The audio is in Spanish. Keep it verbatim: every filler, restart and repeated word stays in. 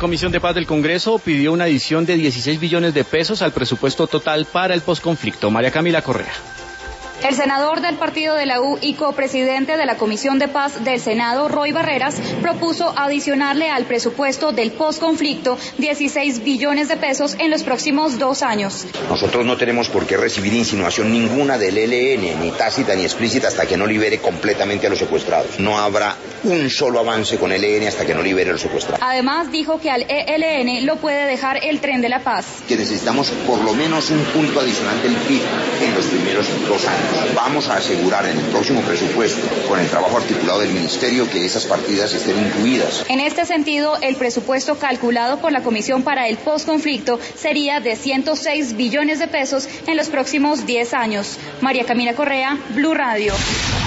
Comisión de Paz del Congreso pidió una adición de dieciséis billones de pesos al presupuesto total para el posconflicto. María Camila Correa. El senador del partido de la U y copresidente de la Comisión de Paz del Senado, Roy Barreras, propuso adicionarle al presupuesto del posconflicto dieciséis billones de pesos en los próximos dos años. Nosotros no tenemos por qué recibir insinuación ninguna del E L N, ni tácita ni explícita, hasta que no libere completamente a los secuestrados. No habrá un solo avance con el E L N hasta que no libere a los secuestrados. Además, dijo que al E L N lo puede dejar el Tren de la Paz. Que necesitamos por lo menos un punto adicional del P I B en los primeros dos años. Vamos a asegurar en el próximo presupuesto, con el trabajo articulado del Ministerio, que esas partidas estén incluidas. En este sentido, el presupuesto calculado por la Comisión para el Posconflicto sería de ciento seis billones de pesos en los próximos diez años. María Camila Correa, Blue Radio.